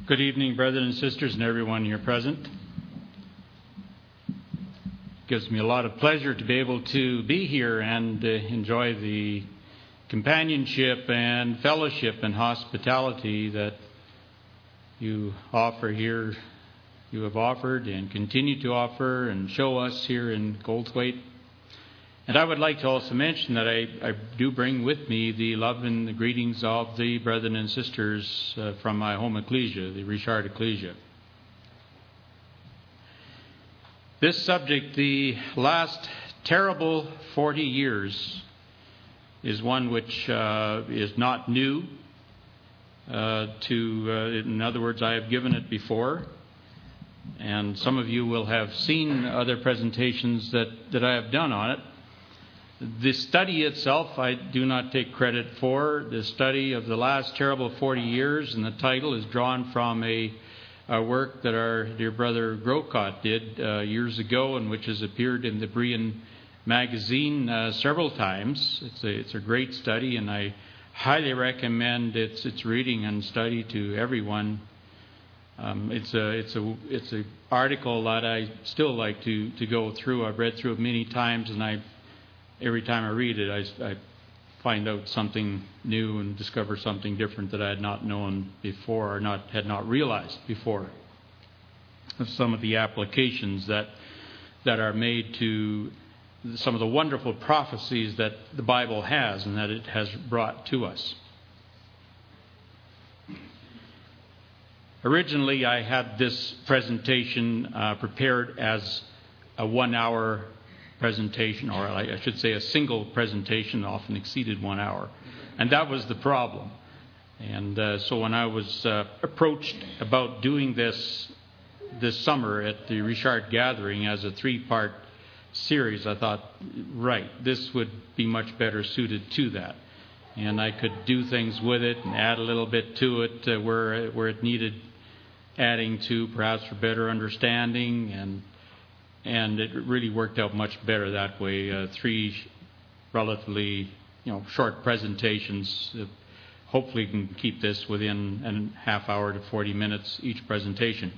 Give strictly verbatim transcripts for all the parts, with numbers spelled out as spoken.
Good evening, brothers and sisters, and everyone here present. It gives me a lot of pleasure to be able to be here and uh, enjoy the companionship and fellowship and hospitality that you offer here, you have offered and continue to offer and show us here in Goldthwaite. And I would like to also mention that I, I do bring with me the love and the greetings of the brethren and sisters uh, from my home ecclesia, the Richard Ecclesia. This subject, the last terrible forty years, is one which uh, is not new uh, to, uh, in other words, I have given it before. And some of you will have seen other presentations that, that I have done on it. The study itself, I do not take credit for. The study of the last terrible forty years, and the title is drawn from a, a work that our dear brother Grocott did uh, years ago, and which has appeared in the Berean magazine uh, several times. It's a, it's a great study, and I highly recommend its its reading and study to everyone. Um, it's a it's a it's a article that I still like to to go through. I've read through it many times, and I. Every time I read it, I, I find out something new and discover something different that I had not known before or not had not realized before. Of some of the applications that that are made to some of the wonderful prophecies that the Bible has and that it has brought to us. Originally, I had this presentation uh, prepared as a one-hour presentation, or I should say a single presentation, often exceeded one hour. And that was the problem. And uh, so when I was uh, approached about doing this this summer at the Richard Gathering as a three-part series, I thought, right, this would be much better suited to that. And I could do things with it and add a little bit to it uh, where, where it needed adding to, perhaps for better understanding, and And it really worked out much better that way. Uh, three relatively, you know, short presentations. Uh, hopefully, can keep this within a half hour to forty minutes each presentation.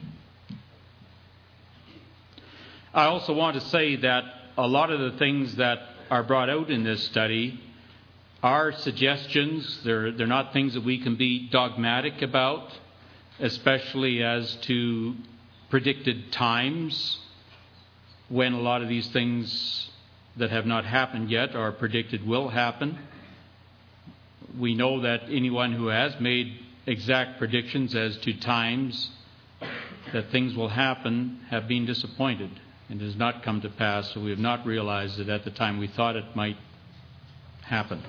I also want to say that a lot of the things that are brought out in this study are suggestions. They're they're not things that we can be dogmatic about, especially as to predicted times, when a lot of these things that have not happened yet are predicted will happen. We know that anyone who has made exact predictions as to times that things will happen have been disappointed and has not come to pass, so we have not realized it at the time we thought it might happen.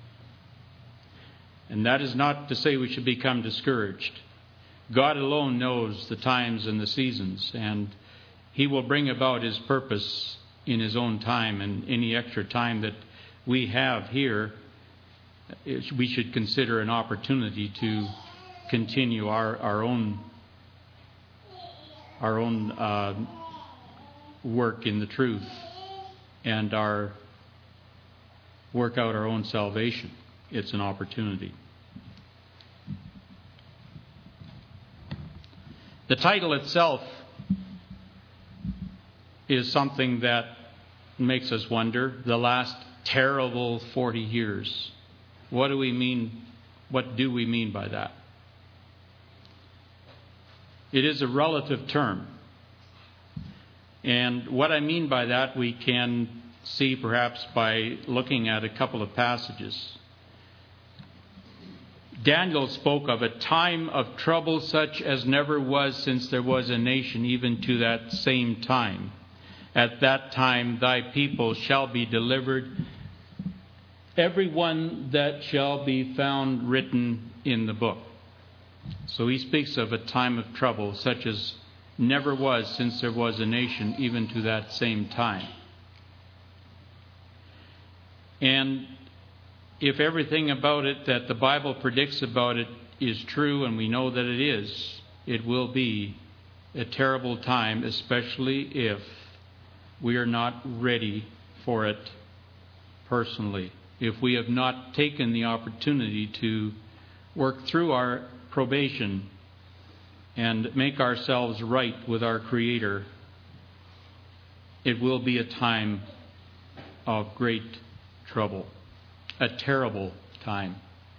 And that is not to say we should become discouraged. God alone knows the times and the seasons, and He will bring about His purpose in His own time, and any extra time that we have here, we should consider an opportunity to continue our, our own our own uh, work in the truth and our work out our own salvation. It's an opportunity. The title itself is something that makes us wonder. The last terrible forty years. What do we mean? What do we mean by that? It is a relative term. And what I mean by that we can see perhaps by looking at a couple of passages. Daniel spoke of a time of trouble such as never was since there was a nation, even to that same time. At that time thy people shall be delivered, every one that shall be found written in the book. So he speaks of a time of trouble such as never was since there was a nation, even to that same time. And if everything about it that the Bible predicts about it is true, and we know that it is, it will be a terrible time, especially if we are not ready for it personally. If we have not taken the opportunity to work through our probation and make ourselves right with our Creator, it will be a time of great trouble, a terrible time.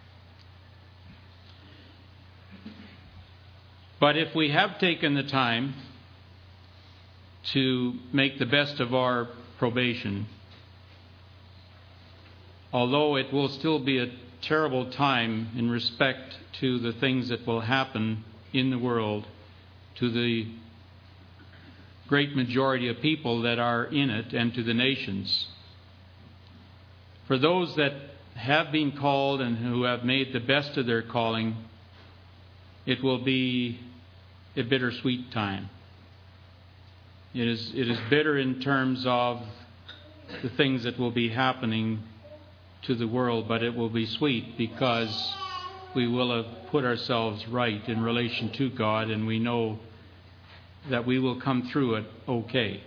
But if we have taken the time to make the best of our probation, although it will still be a terrible time in respect to the things that will happen in the world, to the great majority of people that are in it, and to the nations. For those that have been called and who have made the best of their calling, it will be a bittersweet time. It is, it is bitter in terms of the things that will be happening to the world, but it will be sweet because we will have put ourselves right in relation to God, and we know that we will come through it okay.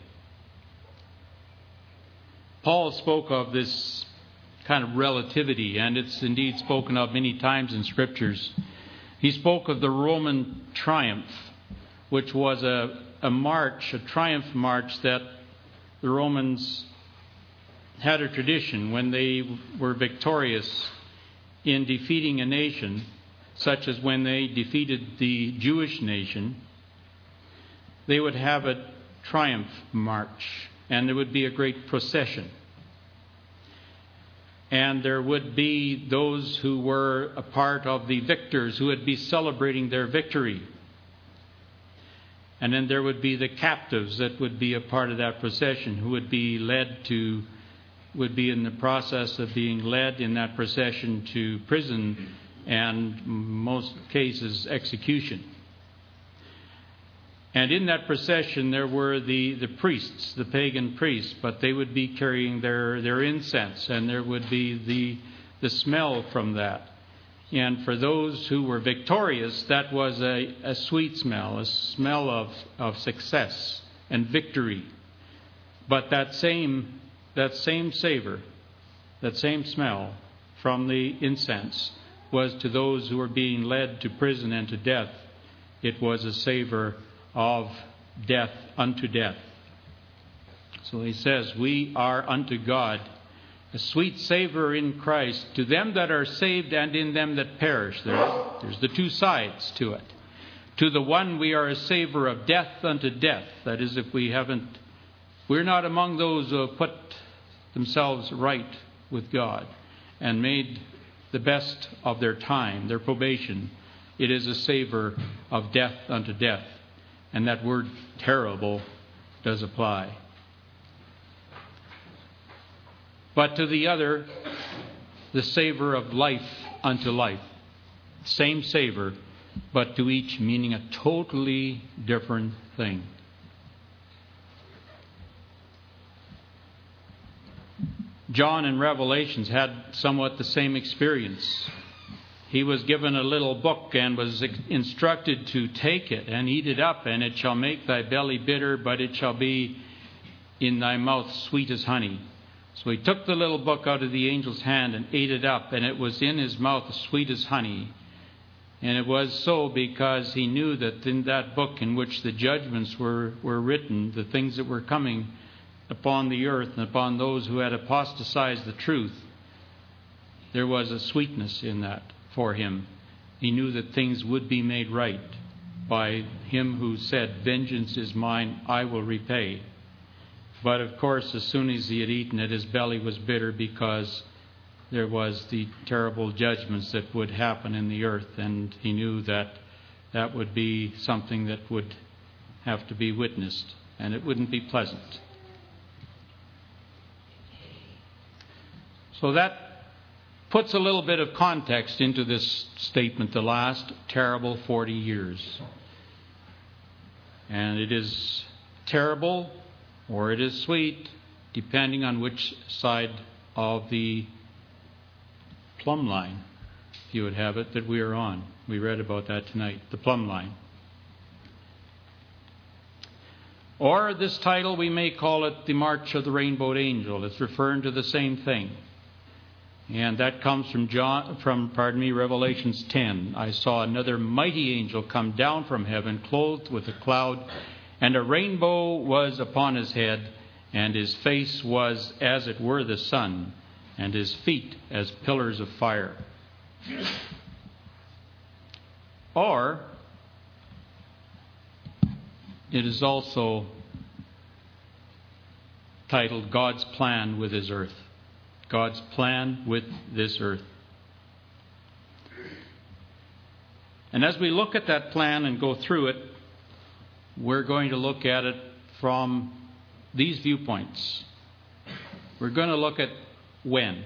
Paul spoke of this kind of relativity, and it's indeed spoken of many times in Scriptures. He spoke of the Roman triumph, which was a, a march, a triumph march that the Romans had a tradition when they were victorious in defeating a nation, such as when they defeated the Jewish nation. They would have a triumph march, and there would be a great procession. And there would be those who were a part of the victors who would be celebrating their victory. And then there would be the captives that would be a part of that procession, who would be led to, would be in the process of being led in that procession to prison and, in most cases, execution. And in that procession there were the, the priests, the pagan priests, but they would be carrying their, their incense, and there would be the, the smell from that. And for those who were victorious, that was a, a sweet smell, a smell of, of success and victory. But that same, that same savor, that same smell from the incense was to those who were being led to prison and to death. It was a savor of death unto death. So he says, we are unto God a sweet savor in Christ to them that are saved and in them that perish. There, there's the two sides to it. To the one we are a savor of death unto death. That is, if we haven't, we're not among those who have put themselves right with God and made the best of their time, their probation. It is a savor of death unto death. And that word terrible does apply. But to the other, the savor of life unto life. Same savor, but to each meaning a totally different thing. John in Revelations had somewhat the same experience. He was given a little book and was instructed to take it and eat it up, and it shall make thy belly bitter, but it shall be in thy mouth sweet as honey. So he took the little book out of the angel's hand and ate it up, and it was in his mouth sweet as honey. And it was so because he knew that in that book in which the judgments were, were written, the things that were coming upon the earth and upon those who had apostatized the truth, there was a sweetness in that for him. He knew that things would be made right by him who said, vengeance is mine, I will repay. But of course, as soon as he had eaten it, his belly was bitter because there was the terrible judgments that would happen in the earth, and he knew that that would be something that would have to be witnessed, and it wouldn't be pleasant. So that puts a little bit of context into this statement, the last terrible forty years. And it is terrible, or it is sweet, depending on which side of the plumb line, if you would have it, that we are on. We read about that tonight, the plumb line. Or this title, we may call it the March of the Rainbowed Angel. It's referring to the same thing. And that comes from John, from pardon me, Revelations ten. I saw another mighty angel come down from heaven, clothed with a cloud, and a rainbow was upon his head, and his face was as it were the sun, and his feet as pillars of fire. Or it is also titled God's Plan with His Earth. God's plan with this earth. And as we look at that plan and go through it, we're going to look at it from these viewpoints. We're going to look at when.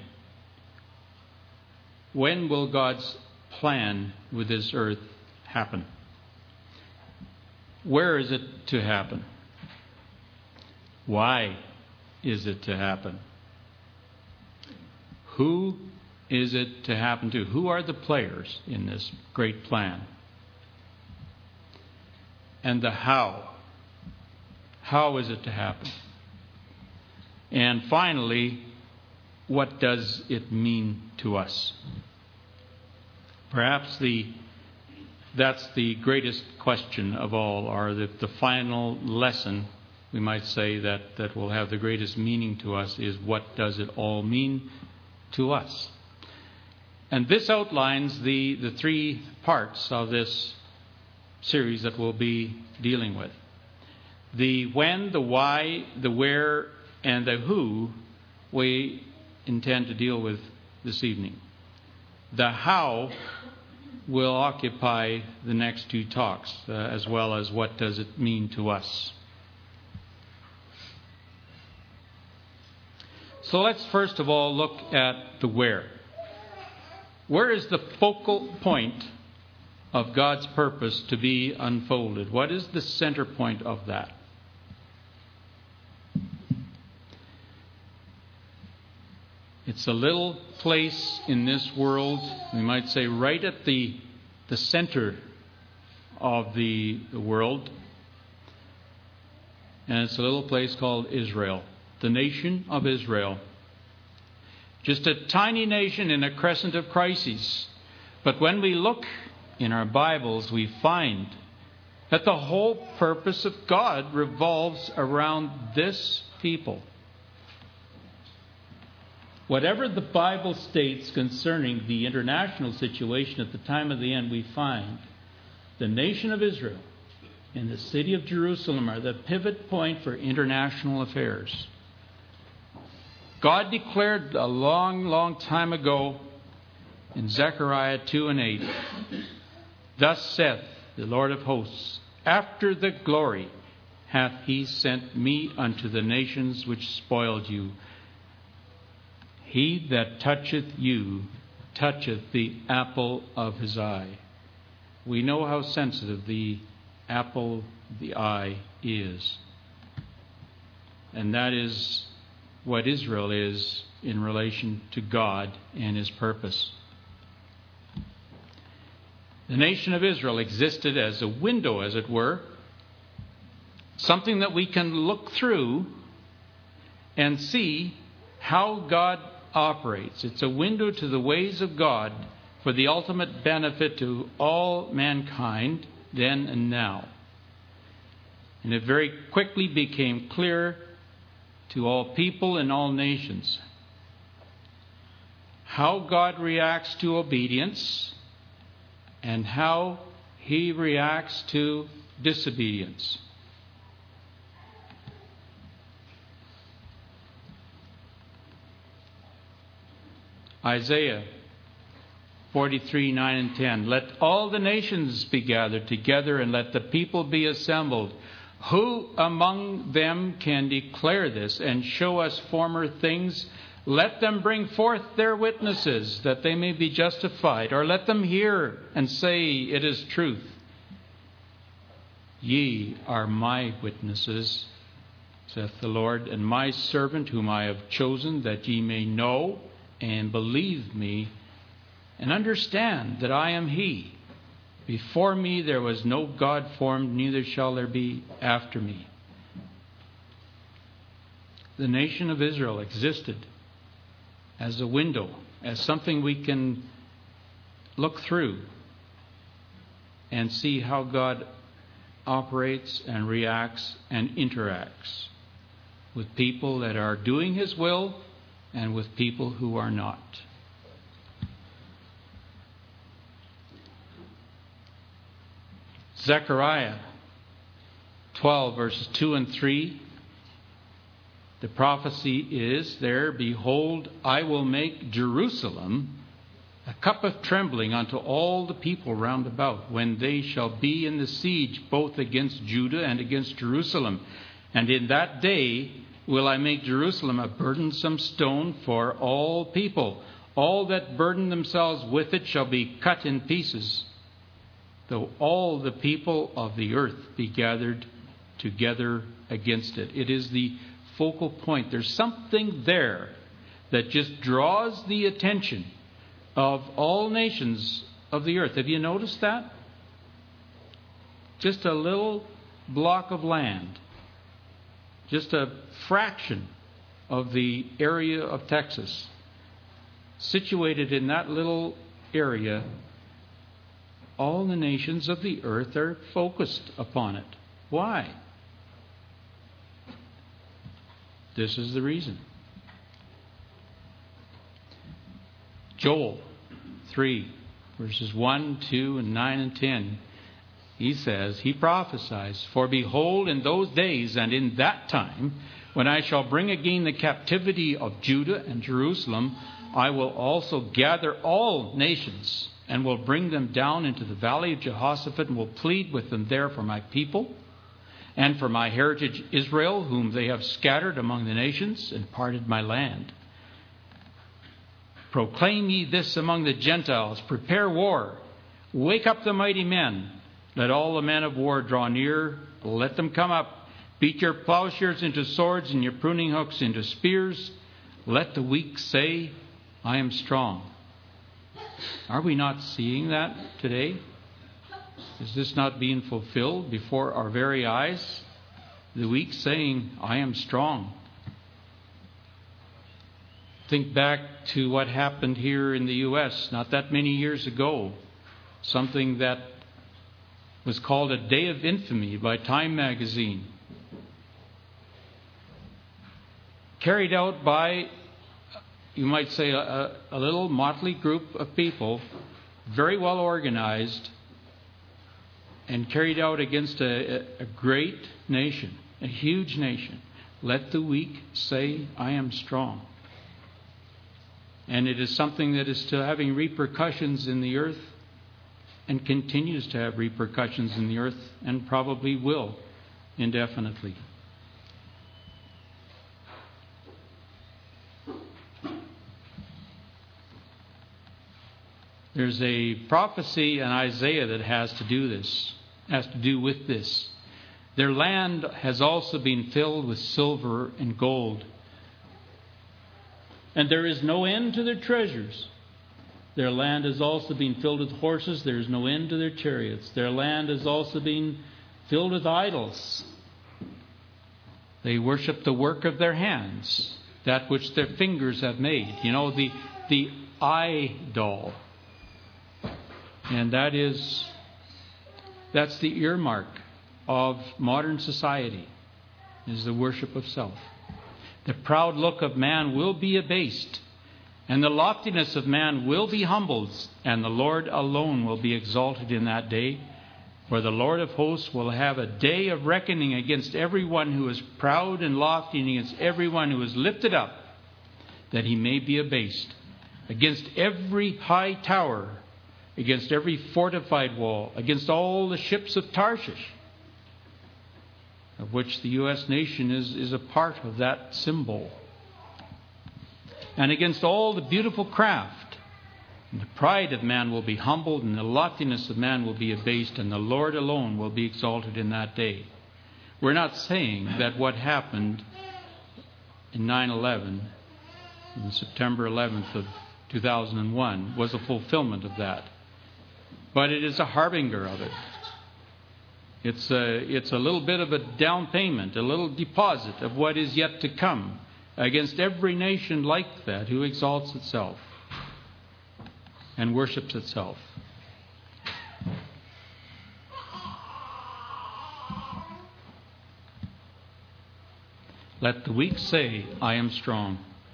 When will God's plan with this earth happen? Where is it to happen? Why is it to happen? Who is it to happen to? Who are the players in this great plan? And the how. How is it to happen? And finally, what does it mean to us? Perhaps the that's the greatest question of all, or the, the final lesson, we might say, that, that will have the greatest meaning to us is, what does it all mean to us? And this outlines the, the three parts of this series that we'll be dealing with. The when, the why, the where, and the who we intend to deal with this evening. The how will occupy the next two talks, uh, as well as what does it mean to us. So let's first of all look at the where. Where is the focal point of God's purpose to be unfolded? What is the center point of that? It's a little place in this world, we might say right at the, the center of the, the world. And it's a little place called Israel. The nation of Israel. Just a tiny nation in a crescent of crises. But when we look in our Bibles, we find that the whole purpose of God revolves around this people. Whatever the Bible states concerning the international situation at the time of the end, we find the nation of Israel and the city of Jerusalem are the pivot point for international affairs. God declared a long, long time ago in Zechariah two and eight, "Thus saith the Lord of hosts, after the glory hath he sent me unto the nations which spoiled you. He that toucheth you toucheth the apple of his eye." We know how sensitive the apple of the eye is. And that is what Israel is in relation to God and His purpose. The nation of Israel existed as a window, as it were, something that we can look through and see how God operates. It's a window to the ways of God for the ultimate benefit to all mankind then and now. And it very quickly became clear to all people and all nations how God reacts to obedience and how He reacts to disobedience. Isaiah forty-three, nine and ten. "Let all the nations be gathered together, and let the people be assembled. Who among them can declare this and show us former things? Let them bring forth their witnesses, that they may be justified. Or let them hear and say, it is truth. Ye are my witnesses, saith the Lord, and my servant whom I have chosen, that ye may know and believe me, and understand that I am He. Before me there was no God formed, neither shall there be after me." The nation of Israel existed as a window as something we can look through and see how God operates and reacts and interacts with people that are doing His will and with people who are not. Zechariah twelve, verses two and three. The prophecy is there, "Behold, I will make Jerusalem a cup of trembling unto all the people round about, when they shall be in the siege both against Judah and against Jerusalem. And in that day will I make Jerusalem a burdensome stone for all people. All that burden themselves with it shall be cut in pieces, though all the people of the earth be gathered together against it." It is the focal point. There's something there that just draws the attention of all nations of the earth. Have you noticed that? Just a little block of land, just a fraction of the area of Texas, situated in that little area, all the nations of the earth are focused upon it. Why? This is the reason. Joel three, verses one, two, and nine and ten. He says, he prophesies, "For behold, in those days and in that time, when I shall bring again the captivity of Judah and Jerusalem, I will also gather all nations and will bring them down into the valley of Jehoshaphat and will plead with them there for my people and for my heritage Israel, whom they have scattered among the nations and parted my land. Proclaim ye this among the Gentiles, prepare war, wake up the mighty men, let all the men of war draw near, let them come up, beat your plowshares into swords and your pruning hooks into spears, let the weak say, I am strong." Are we not seeing that today? Is this not being fulfilled before our very eyes? The weak saying, I am strong. Think back to what happened here in the U S not that many years ago. Something that was called a Day of Infamy by Time magazine. Carried out by, you might say, a, a little motley group of people, very well organized, and carried out against a, a great nation, a huge nation. Let the weak say, I am strong. And it is something that is still having repercussions in the earth and continues to have repercussions in the earth and probably will indefinitely. There's a prophecy in Isaiah that has to do this, has to do with this. Their land has also been filled with silver and gold, and there is no end to their treasures. Their land has also been filled with horses. There is no end to their chariots. Their land has also been filled with idols. They worship the work of their hands, that which their fingers have made. You know, the the idol. And that is, that's the earmark of modern society, is the worship of self. The proud look of man will be abased, and the loftiness of man will be humbled, and the Lord alone will be exalted in that day, where the Lord of hosts will have a day of reckoning against everyone who is proud and lofty, and against everyone who is lifted up, that he may be abased, against every high tower, against every fortified wall, against all the ships of Tarshish, of which the U S nation is, is a part of that symbol, and against all the beautiful craft. And the pride of man will be humbled, and the loftiness of man will be abased, and the Lord alone will be exalted in that day. We're not saying that what happened in nine eleven, on September eleventh of two thousand one, was a fulfillment of that. But it is a harbinger of it. It's a, it's a little bit of a down payment, a little deposit of what is yet to come against every nation like that who exalts itself. and worships itself. Let the weak say, I am strong.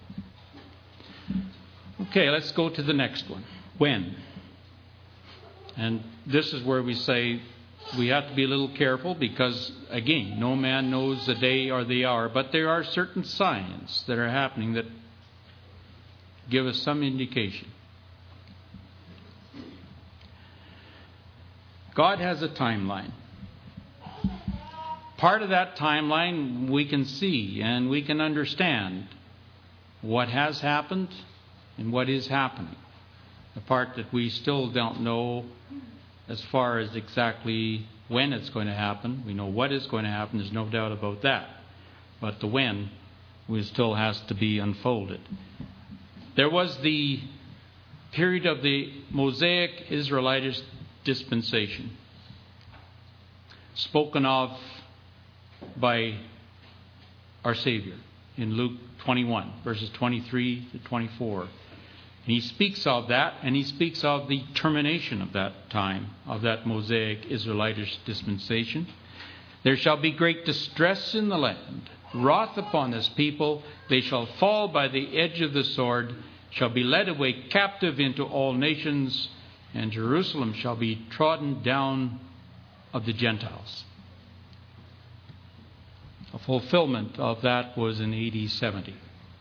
Okay, let's go to the next one. When? And this is where we say we have to be a little careful because, again, no man knows the day or the hour, but there are certain signs that are happening that give us some indication. God has a timeline. Part of that timeline we can see and we can understand what has happened and what is happening. The part that we still don't know as far as exactly when it's going to happen. We know what is going to happen, there's no doubt about that. But the when still has to be unfolded. There was the period of the Mosaic Israelite dispensation, spoken of by our Savior in Luke twenty-one, verses twenty-three to twenty-four. And he speaks of that, and he speaks of the termination of that time, of that Mosaic Israelitish dispensation. There shall be great distress in the land, wrath upon this people. They shall fall by the edge of the sword, shall be led away captive into all nations, and Jerusalem shall be trodden down of the Gentiles. A fulfillment of that was in A D seventy.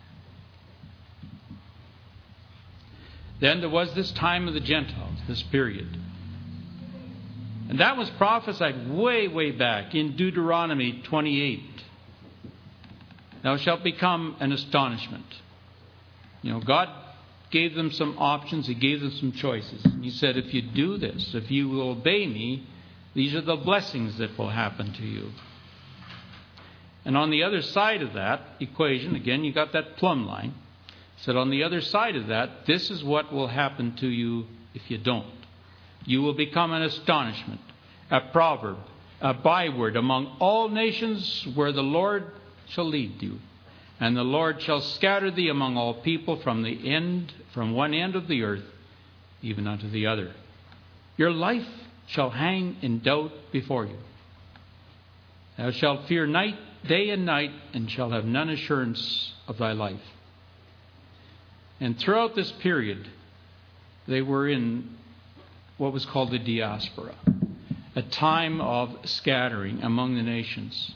Then there was this time of the Gentiles, this period. And that was prophesied way, way back in Deuteronomy twenty-eight. Thou shalt become an astonishment. You know, God gave them some options. He gave them some choices. He said, if you do this, if you will obey me, these are the blessings that will happen to you. And on the other side of that equation, again, you got that plumb line. Said on the other side of that, this is what will happen to you if you don't. You will become an astonishment, a proverb, a byword among all nations where the Lord shall lead you. And the Lord shall scatter thee among all people from the end, from one end of the earth, even unto the other. Your life shall hang in doubt before you. Thou shalt fear night, day and night, and shall have none assurance of thy life. And throughout this period, they were in what was called the diaspora, a time of scattering among the nations,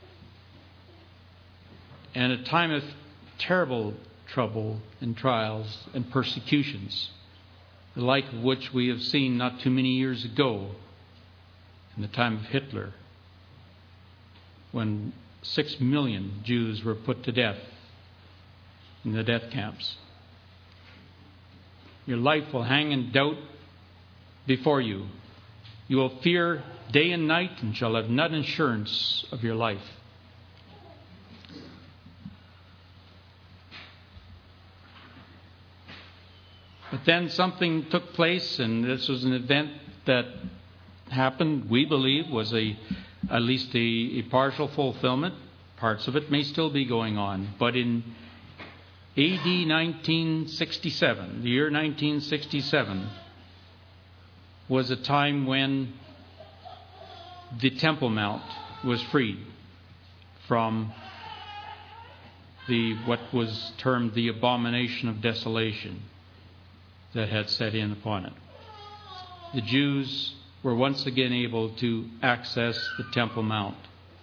and a time of terrible trouble and trials and persecutions, the like of which we have seen not too many years ago in the time of Hitler, when six million Jews were put to death in the death camps. Your life will hang in doubt before you. You will fear day and night and shall have none assurance of your life. But then something took place, and this was an event that happened, we believe, was a at least a, a partial fulfillment. Parts of it may still be going on. But in A D nineteen sixty-seven, the year nineteen sixty-seven, was a time when the Temple Mount was freed from the what was termed the abomination of desolation that had set in upon it. The Jews were once again able to access the Temple Mount.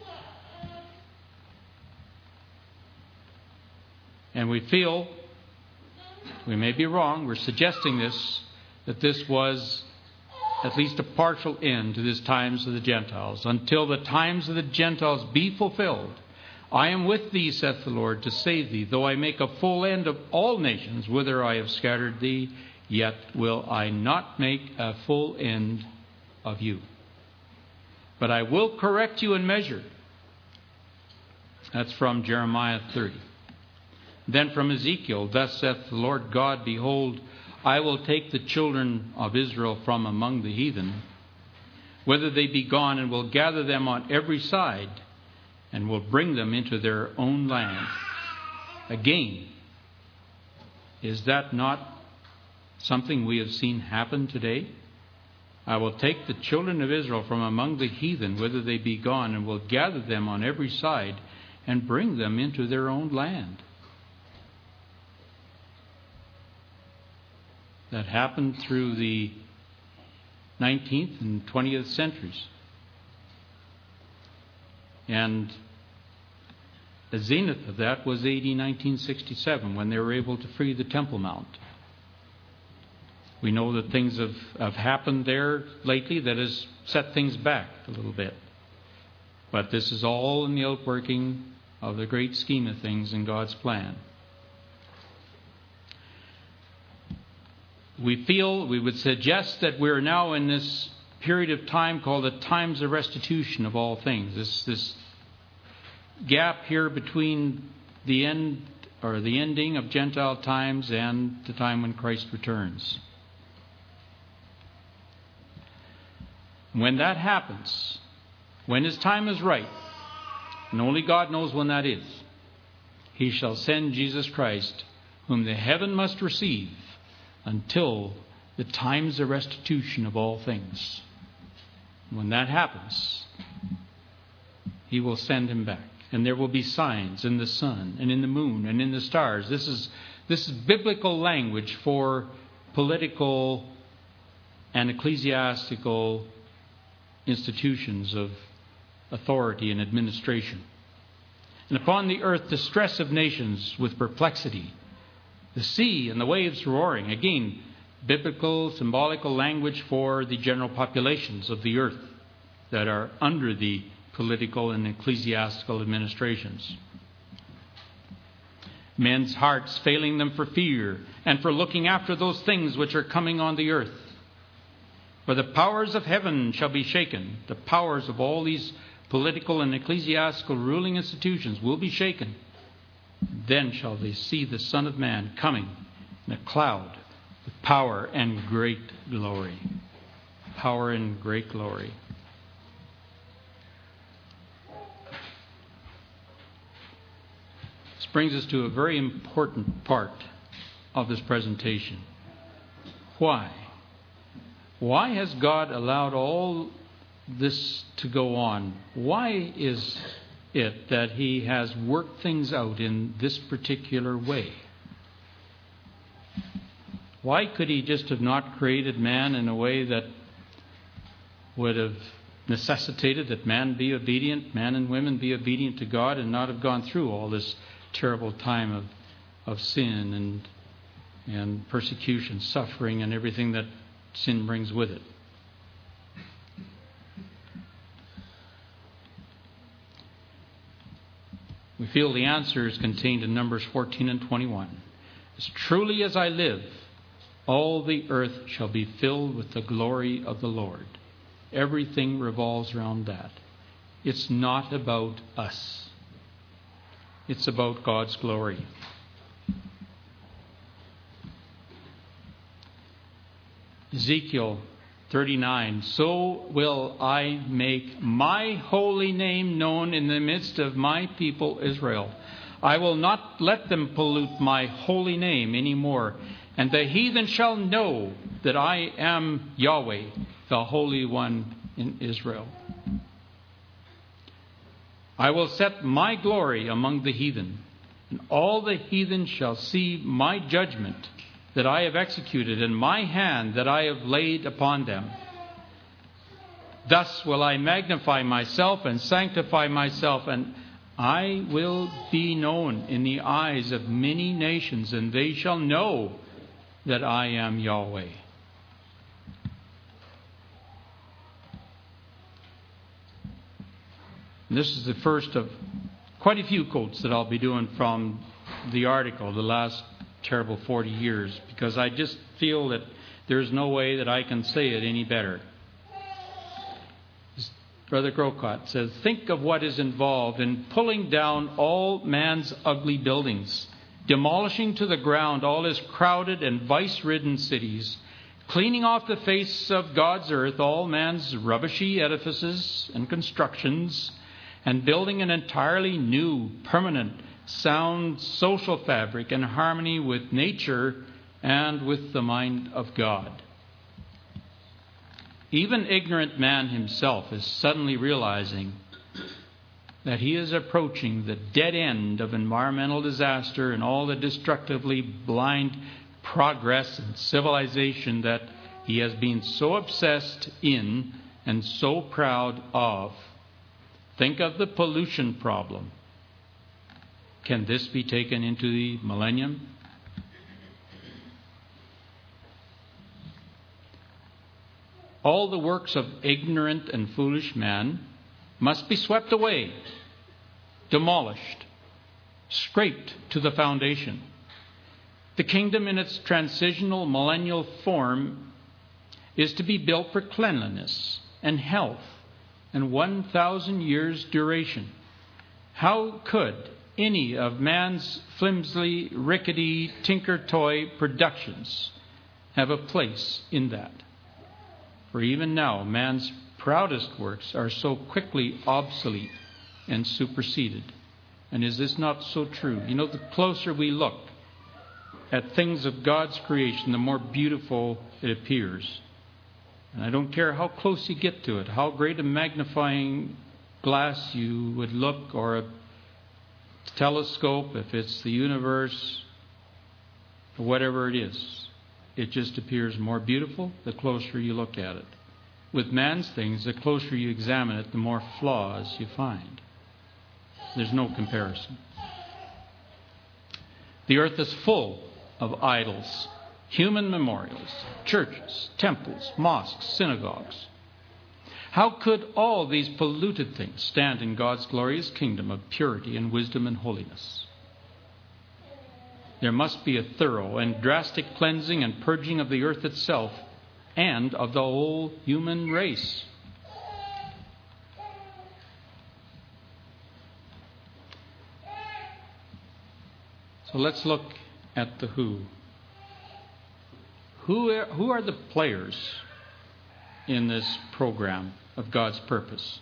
And we feel, we may be wrong, we're suggesting this, that this was at least a partial end to this times of the Gentiles. Until the times of the Gentiles be fulfilled, I am with thee, saith the Lord, to save thee. Though I make a full end of all nations, whither I have scattered thee, yet will I not make a full end of you. But I will correct you in measure. That's from Jeremiah thirty. Then from Ezekiel, thus saith the Lord God, behold, I will take the children of Israel from among the heathen, whither they be gone, and will gather them on every side, and will bring them into their own land. Again, is that not something we have seen happen today? I will take the children of Israel from among the heathen, whither they be gone, and will gather them on every side and bring them into their own land. That happened through the nineteenth and twentieth centuries. And the zenith of that was A D nineteen sixty-seven, when they were able to free the Temple Mount. We know that things have, have happened there lately that has set things back a little bit. But this is all in the outworking of the great scheme of things in God's plan. We feel, we would suggest that we're now in this period of time called the times of restitution of all things. This, this gap here between the end or the ending of Gentile times and the time when Christ returns. When that happens, when His time is right, and only God knows when that is, He shall send Jesus Christ, whom the heaven must receive, until the times of restitution of all things. When that happens, He will send Him back. And there will be signs in the sun and in the moon and in the stars. This is, this is biblical language for political and ecclesiastical institutions of authority and administration. And upon the earth, distress of nations with perplexity. The sea and the waves roaring. Again, biblical, symbolical language for the general populations of the earth that are under the political and ecclesiastical administrations. Men's hearts failing them for fear and for looking after those things which are coming on the earth. For the powers of heaven shall be shaken. The powers of all these political and ecclesiastical ruling institutions will be shaken. Then shall they see the Son of Man coming in a cloud with power and great glory. Power and great glory. This brings us to a very important part of this presentation. Why? Why has God allowed all this to go on? Why is it that He has worked things out in this particular way? Why could He just have not created man in a way that would have necessitated that man be obedient, man and women be obedient to God, and not have gone through all this terrible time of, of sin and, and persecution, suffering, and everything that sin brings with it? We feel the answer is contained in Numbers fourteen and twenty-one. As truly as I live, all the earth shall be filled with the glory of the Lord. Everything revolves around that. It's not about us. It's about God's glory. Ezekiel thirty-nine, so will I make my holy name known in the midst of my people Israel. I will not let them pollute my holy name anymore. And the heathen shall know that I am Yahweh, the Holy One in Israel. I will set my glory among the heathen, and all the heathen shall see my judgment that I have executed, and my hand that I have laid upon them. Thus will I magnify myself and sanctify myself, and I will be known in the eyes of many nations, and they shall know that I am Yahweh. And this is the first of quite a few quotes that I'll be doing from the article, The Last Terrible forty years, because I just feel that there's no way that I can say it any better. Brother Grocott says, think of what is involved in pulling down all man's ugly buildings, demolishing to the ground all his crowded and vice-ridden cities, cleaning off the face of God's earth all man's rubbishy edifices and constructions, and building an entirely new, permanent, sound social fabric in harmony with nature and with the mind of God. Even ignorant man himself is suddenly realizing that he is approaching the dead end of environmental disaster and all the destructively blind progress and civilization that he has been so obsessed in and so proud of. Think of the pollution problem. Can this be taken into the millennium? All the works of ignorant and foolish man must be swept away, demolished, scraped to the foundation. The kingdom in its transitional millennial form is to be built for cleanliness and health and one thousand years duration. How could any of man's flimsy, rickety, tinker toy productions have a place in that? For even now, man's proudest works are so quickly obsolete and superseded. And is this not so true? You know, the closer we look at things of God's creation, the more beautiful it appears. And I don't care how close you get to it, how great a magnifying glass you would look, or a telescope, if it's the universe, or whatever it is. It just appears more beautiful the closer you look at it. With man's things, the closer you examine it, the more flaws you find. There's no comparison. The earth is full of idols, human memorials, churches, temples, mosques, synagogues. How could all these polluted things stand in God's glorious kingdom of purity and wisdom and holiness? There must be a thorough and drastic cleansing and purging of the earth itself and of the whole human race. So let's look at the who. Who are, who are the players in this program of God's purpose?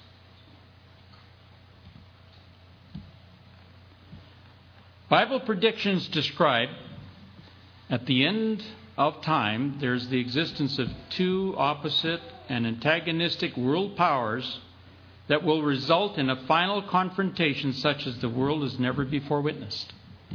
Bible predictions describe at the end of time there's the existence of two opposite and antagonistic world powers that will result in a final confrontation such as the world has never before witnessed.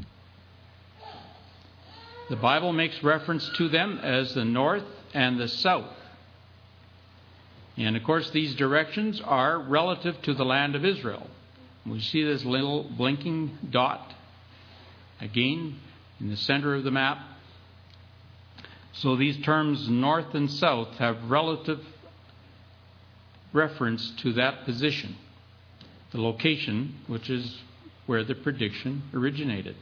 The Bible makes reference to them as the north and the south. And of course these directions are relative to the land of Israel. We see this little blinking dot again in the center of the map. So these terms north and south have relative reference to that position, the location, which is where the prediction originated.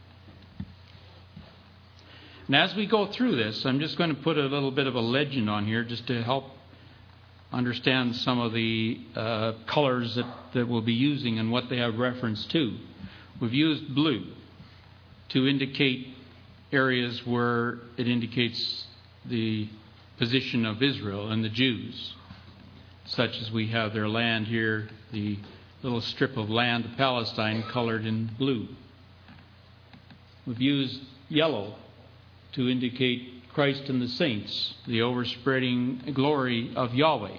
And as we go through this, I'm just going to put a little bit of a legend on here just to help understand some of the uh, colors that, that we'll be using and what they have reference to. We've used blue to indicate areas where it indicates the position of Israel and the Jews, such as we have their land here, the little strip of land of Palestine colored in blue. We've used yellow to indicate Christ and the saints, the overspreading glory of Yahweh.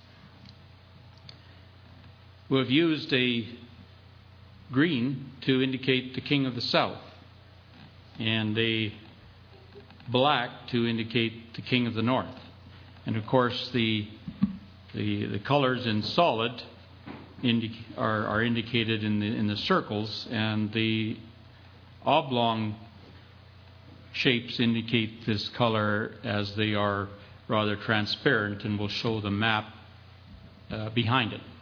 We've used a green to indicate the King of the South, and a black to indicate the King of the North. And of course the the, the colors in solid indi- are, are indicated in the in the circles, and the oblong shapes indicate this color as they are rather transparent, and will show the map uh, behind it.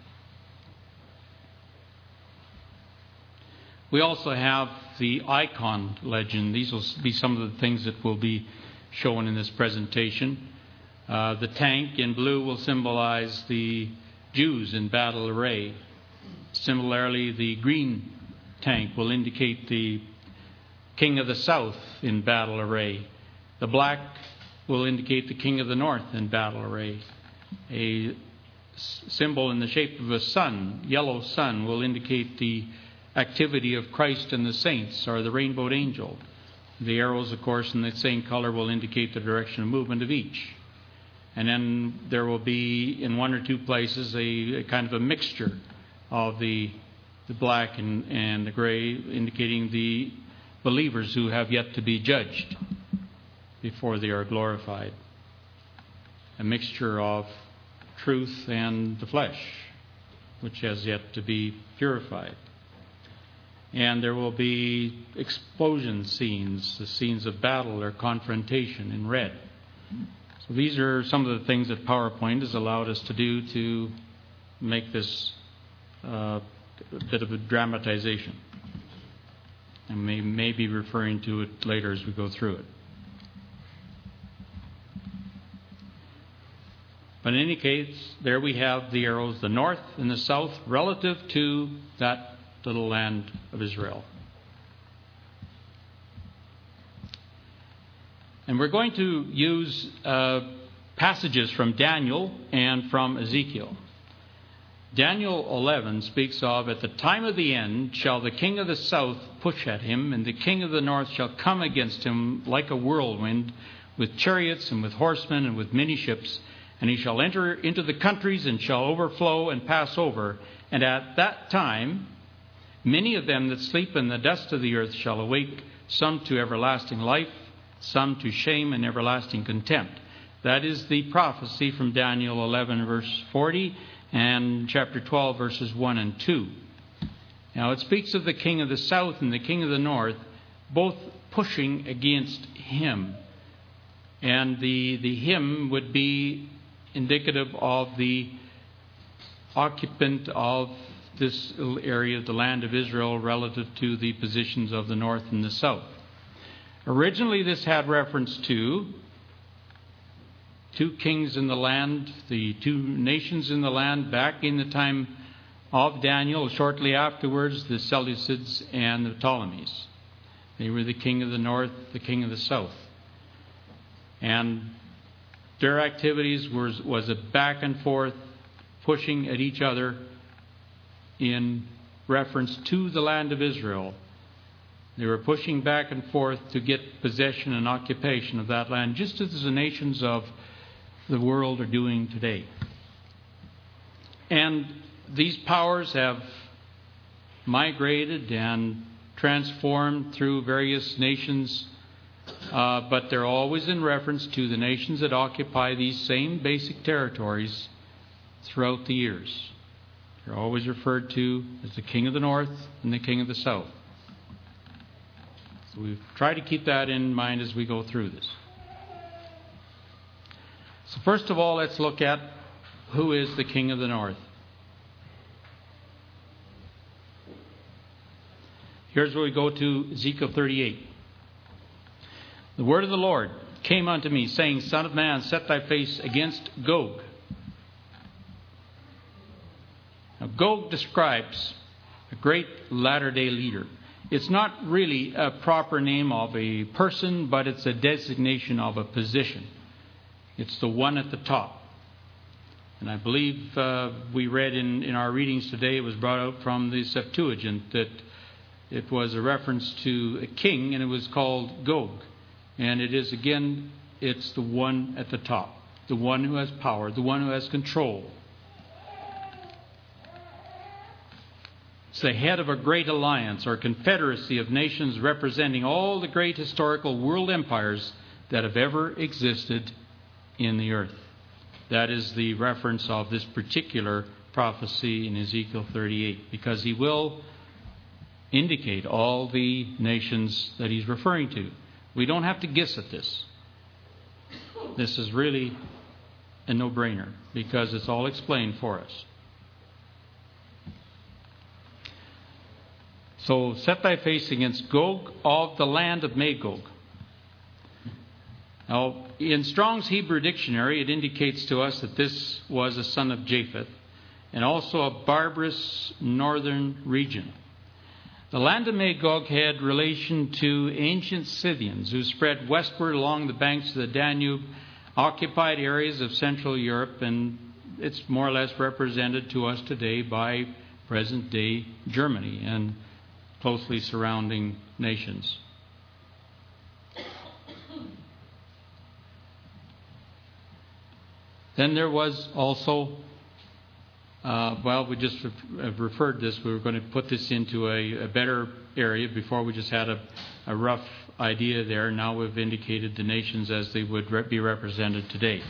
We also have the icon legend. These will be some of the things that will be shown in this presentation. Uh, the tank in blue will symbolize the Jews in battle array. Similarly, the green tank will indicate the King of the South in battle array. The black will indicate the King of the North in battle array. A s- symbol in the shape of a sun, yellow sun, will indicate the activity of Christ and the saints, or the rainbowed angel. The arrows, of course, in the same color will indicate the direction of movement of each. And then there will be, in one or two places, a, a kind of a mixture of the, the black and, and the gray, indicating the believers who have yet to be judged before they are glorified. A mixture of truth and the flesh, which has yet to be purified. And there will be explosion scenes, the scenes of battle or confrontation in red. So these are some of the things that PowerPoint has allowed us to do to make this uh, a bit of a dramatization. And may, may be referring to it later as we go through it. But in any case, there we have the arrows, the north and the south, relative to that little land of Israel. And we're going to use uh, passages from Daniel and from Ezekiel. Daniel eleven speaks of, at the time of the end shall the king of the south push at him, and the king of the north shall come against him like a whirlwind, with chariots and with horsemen and with many ships. And he shall enter into the countries and shall overflow and pass over. And at that time, many of them that sleep in the dust of the earth shall awake, some to everlasting life, some to shame and everlasting contempt. That is the prophecy from Daniel eleven, verse forty, and chapter twelve, verses one and two. Now it speaks of the king of the south and the king of the north, both pushing against him. And the, the him would be indicative of the occupant of this area of the land of Israel relative to the positions of the north and the south. Originally, this had reference to two kings in the land, the two nations in the land back in the time of Daniel. Shortly afterwards, the Seleucids and the Ptolemies. They were the king of the north, the king of the south. And their activities was, was a back and forth, pushing at each other in reference to the land of Israel. They were pushing back and forth to get possession and occupation of that land, just as the nations of the world are doing today. And these powers have migrated and transformed through various nations, uh, but they're always in reference to the nations that occupy these same basic territories throughout the years. They're always referred to as the king of the north and the king of the south. So we've tried to keep that in mind as we go through this. So first of all, let's look at who is the king of the north. Here's where we go to Ezekiel thirty-eight. The word of the Lord came unto me, saying, Son of man, set thy face against Gog. Now, Gog describes a great latter-day leader. It's not really a proper name of a person, but it's a designation of a position. It's the one at the top. And I believe uh, we read in, in our readings today, it was brought out from the Septuagint, that it was a reference to a king, and it was called Gog. And it is, again, it's the one at the top, the one who has power, the one who has control. It's the head of a great alliance or confederacy of nations representing all the great historical world empires that have ever existed in the earth. That is the reference of this particular prophecy in Ezekiel thirty-eight, because he will indicate all the nations that he's referring to. We don't have to guess at this. This is really a no-brainer because it's all explained for us. So, set thy face against Gog of the land of Magog. Now, in Strong's Hebrew Dictionary, it indicates to us that this was a son of Japheth and also a barbarous northern region. The land of Magog had relation to ancient Scythians who spread westward along the banks of the Danube, occupied areas of Central Europe, and it's more or less represented to us today by present-day Germany and closely surrounding nations. Then there was also, uh, well, we just have referred this. We were going to put this into a, a better area. Before we just had a, a rough idea there. Now we've indicated the nations as they would re- be represented today.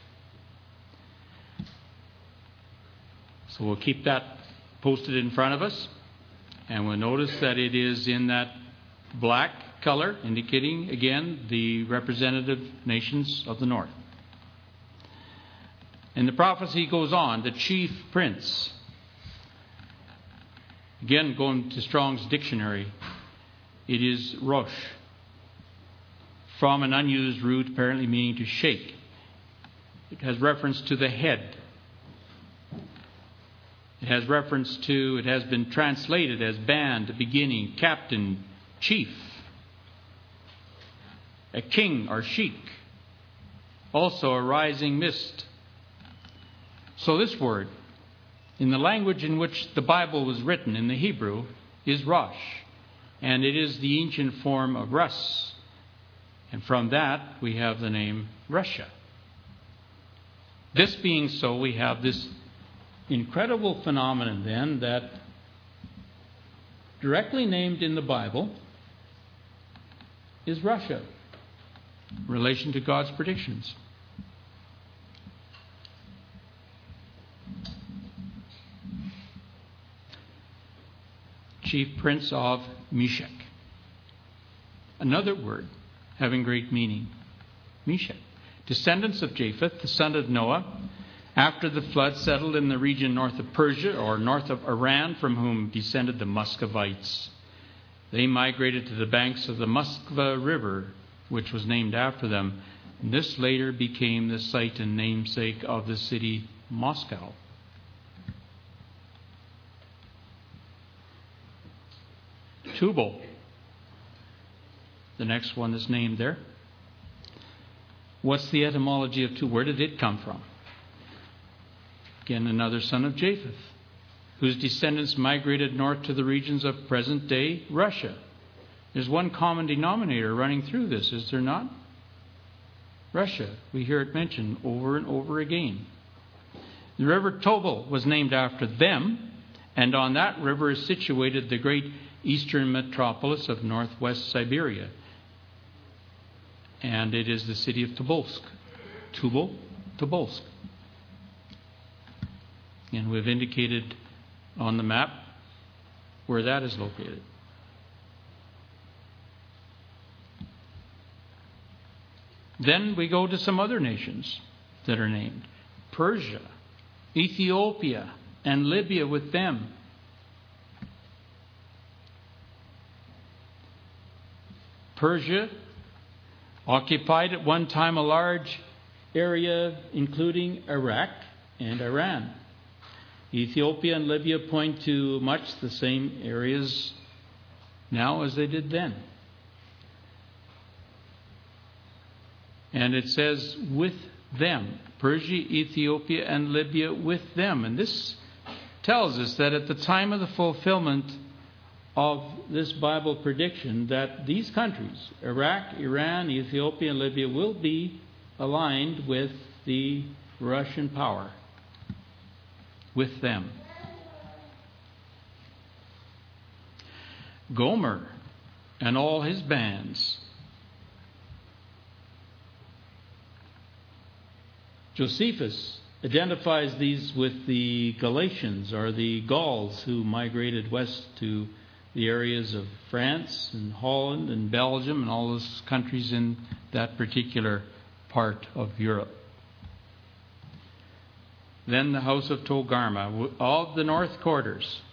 So we'll keep that posted in front of us. And we'll notice that it is in that black color, indicating, again, the representative nations of the north. And the prophecy goes on, the chief prince. Again, going to Strong's dictionary, it is Rosh, from an unused root apparently meaning to shake. It has reference to the head. It has reference to, it has been translated as band, beginning, captain, chief, a king or sheik, also a rising mist. So this word, in the language in which the Bible was written, in the Hebrew, is Rosh. And it is the ancient form of Rus. And from that, we have the name Russia. This being so, we have this incredible phenomenon then that directly named in the Bible is Russia, in relation to God's predictions. Chief prince of Meshech. Another word having great meaning. Meshech. Descendants of Japheth, the son of Noah, after the flood settled in the region north of Persia or north of Iran, from whom descended the Muscovites. They migrated to the banks of the Moskva River, which was named after them. And this later became the site and namesake of the city Moscow. Tubal, the next one is named there. What's the etymology of Tubal? Where did it come from? Again, another son of Japheth, whose descendants migrated north to the regions of present-day Russia. There's one common denominator running through this, is there not? Russia. We hear it mentioned over and over again. The river Tobol was named after them, and on that river is situated the great eastern metropolis of northwest Siberia. And it is the city of Tobolsk. Tubal, Tobolsk. And we've indicated on the map where that is located. Then we go to some other nations that are named. Persia, Ethiopia, and Libya with them. Persia occupied at one time a large area including Iraq and Iran. Ethiopia and Libya point to much the same areas now as they did then. And it says with them. Persia, Ethiopia, and Libya with them. And this tells us that at the time of the fulfillment of this Bible prediction, that these countries, Iraq, Iran, Ethiopia, and Libya, will be aligned with the Russian power. With them. Gomer and all his bands. Josephus identifies these with the Galatians, or the Gauls, who migrated west to the areas of France and Holland and Belgium and all those countries in that particular part of Europe. Then the house of Togarmah, of the north quarters.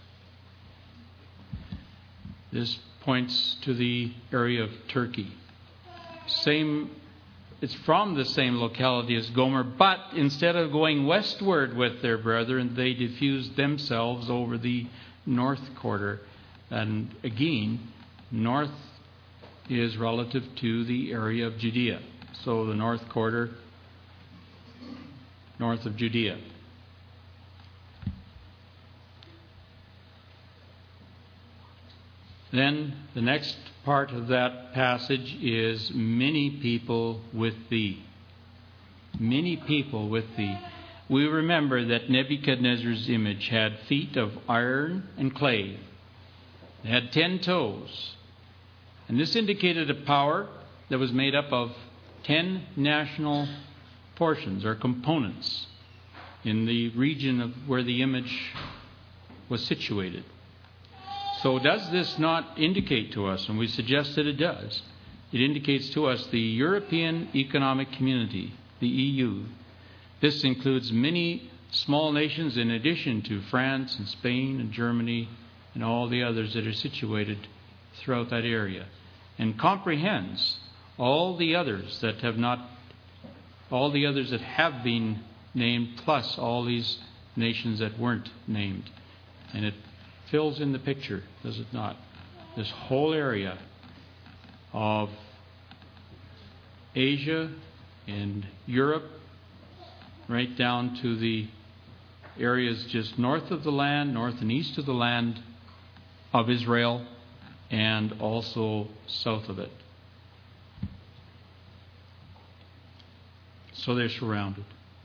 This points to the area of Turkey. Same, it's from the same locality as Gomer, but instead of going westward with their brethren, they diffused themselves over the north quarter. And again, north is relative to the area of Judea. So the north quarter, north of Judea. Then the next part of that passage is many people with thee. many people with thee. We remember that Nebuchadnezzar's image had feet of iron and clay. It had ten toes. And this indicated a power that was made up of ten national portions or components in the region of where the image was situated. So does this not indicate to us, and we suggest that it does, it indicates to us the European Economic Community, the E U. This includes many small nations in addition to France and Spain and Germany and all the others that are situated throughout that area, and comprehends all the others that have not, all the others that have been named, plus all these nations that weren't named. And it fills in the picture, does it not? This whole area of Asia and Europe, right down to the areas just north of the land, north and east of the land of Israel, and also south of it. So they're surrounded.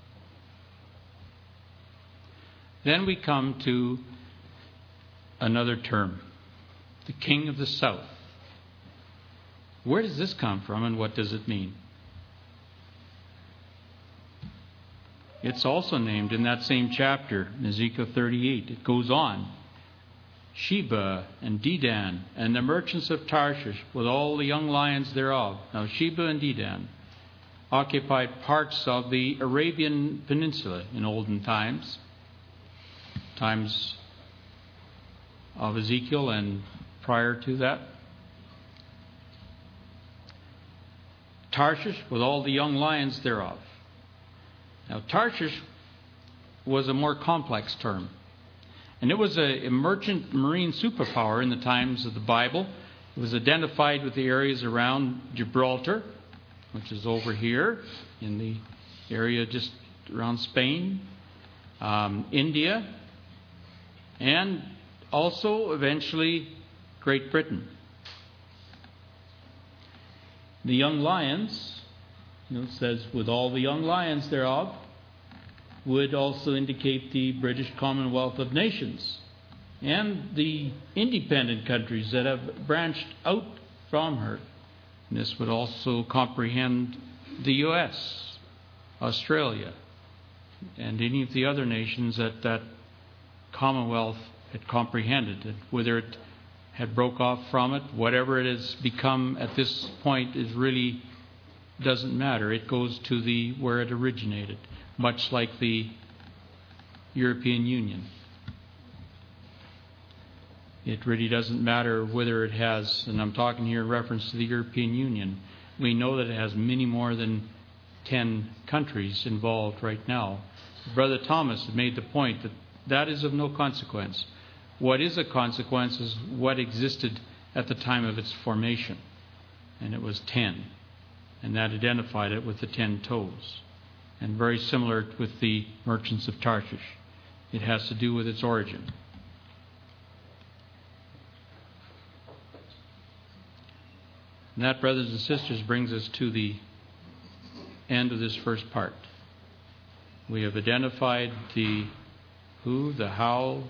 Then we come to another term, the king of the south. Where does this come from and what does it mean? It's also named in that same chapter, in Ezekiel thirty-eight. It goes on. Sheba and Dedan and the merchants of Tarshish with all the young lions thereof. Now Sheba and Dedan occupied parts of the Arabian Peninsula in olden times, times of Ezekiel and prior to that. Tarshish with all the young lions thereof. Now Tarshish was a more complex term. And it was a, a merchant marine superpower in the times of the Bible. It was identified with the areas around Gibraltar, which is over here in the area just around Spain, um, India, and also eventually Great Britain. The young lions, you know, it says, with all the young lions thereof, would also indicate the British Commonwealth of Nations and the independent countries that have branched out from her. And this would also comprehend the U S, Australia, and any of the other nations that that Commonwealth had comprehended. And whether it had broke off from it, whatever it has become at this point, is really doesn't matter. It goes to the where it originated, much like the European Union. It really doesn't matter whether it has, and I'm talking here in reference to the European Union, we know that it has many more than ten countries involved right now. Brother Thomas had made the point that that is of no consequence. What is a consequence is what existed at the time of its formation, and it was ten. And that identified it with the ten toes. And very similar with the merchants of Tarshish. It has to do with its origin. And that, brothers and sisters, brings us to the end of this first part. We have identified the who, the how,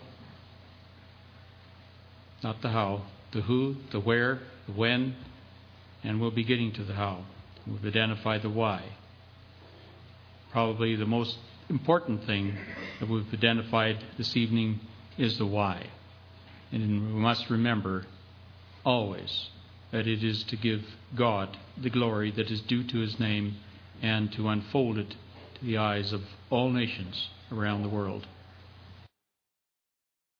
not the how, the who, the where, the when, and we'll be getting to the how. We've identified the why. Probably the most important thing that we've identified this evening is the why. And we must remember always that it is to give God the glory that is due to His name and to unfold it to the eyes of all nations around the world.